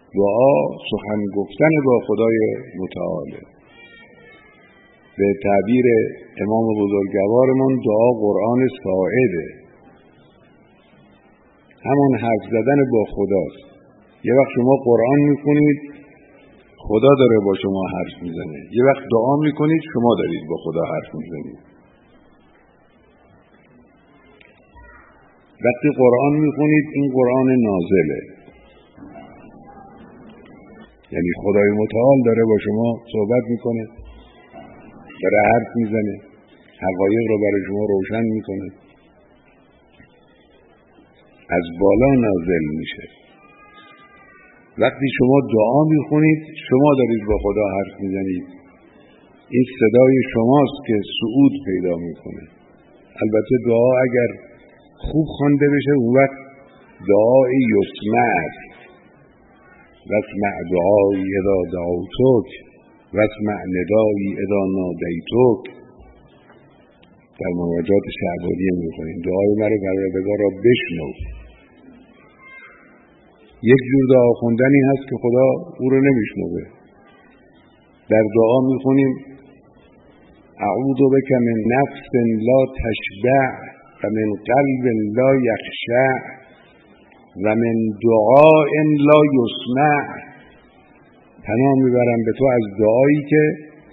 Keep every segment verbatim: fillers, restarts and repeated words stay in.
دعا سخن گفتن با خدای متعاله. به تعبیر امام بزرگوارمون دعا قرآن ساعده، همون حرف زدن با خداست. یه وقت شما قرآن میخونید خدا داره با شما حرف میزنه، یه وقت دعا میکنید شما دارید با خدا حرف میزنید. وقتی قرآن میخونید این قرآن نازله، یعنی خدای متعال داره با شما صحبت میکنه، داره حرف میزنه، حقایق رو برای شما روشن میکنه، از بالا نازل میشه. وقتی شما دعا میخونید شما دارید با خدا حرف میزنید، این صدای شماست که صعود پیدا میکنه. البته دعا اگر خوب خوانده بشه اون وقت دعای یسمع است. واسمع دعایی اذا دعوتک واسمع ندایی اذا نادیتک. در مناجات شعبانیه میخونیم دعای مرا پروردگار را بشنو. یک جور دعا خوندنی هست که خدا او رو نمیشنوه. در دعا میخونیم اعوذ بک من نفس لا تشبع و من قلب لا یخشع و من دعاء لا یسمع. پناه میبرم به تو از دعایی که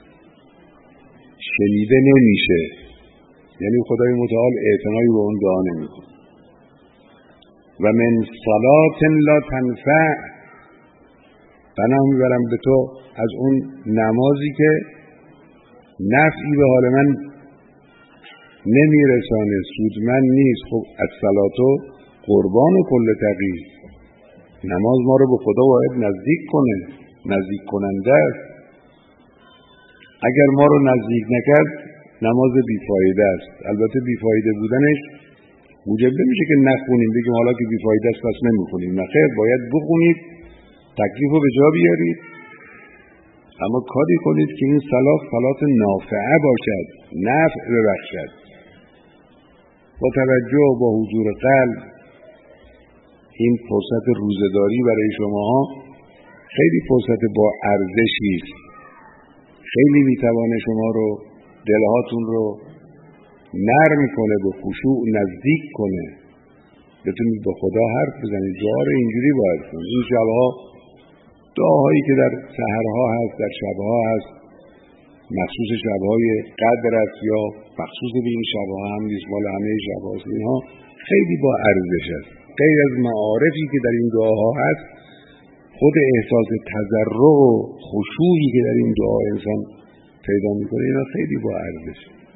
شنیده نمیشه، یعنی خدای متعال اعتنایی به اون دعا نمیکنه. و من صلات لا تنفع. پناه میبرم به تو از اون نمازی که نفعی به حال من نمیرسانه، سودمند نیست. خب از صلاتو قربان کل تقی. نماز ما رو به خدا باید نزدیک کنه، نزدیک کننده است. اگر ما رو نزدیک نکرد نماز بیفایده است. البته بیفایده بودنش موجب نمیشه که نخونیم بگیم حالا که بیفایده است پس نمیخونیم. نخیر، باید بخونید، تکلیف رو به جا بیارید، اما کاری کنید که این صلات صلات نافعه باشد، نفع ببخشد. با توجه با حضور قلب این فرصت روزداری برای شماها خیلی فرصت با ارزشی است. خیلی میتوانه شما رو، دلهاتون رو نرم کنه، به خشوع نزدیک کنه، بتونید با خدا حرف بزنید. دعا رو اینجوری باید کنید. این شبها دعاهایی که در سحرها هست، در شبها هست، مخصوص شبهای قدر است یا مخصوص به این شبها هم نیست، مال همه شبها است، اینها خیلی با ارزش است. غیر از معارفی که در این دعاها هست، خود احساس تضرع و خشوعی که در این دعا انسان پیدا میکنه اینا خیلی با ارزش.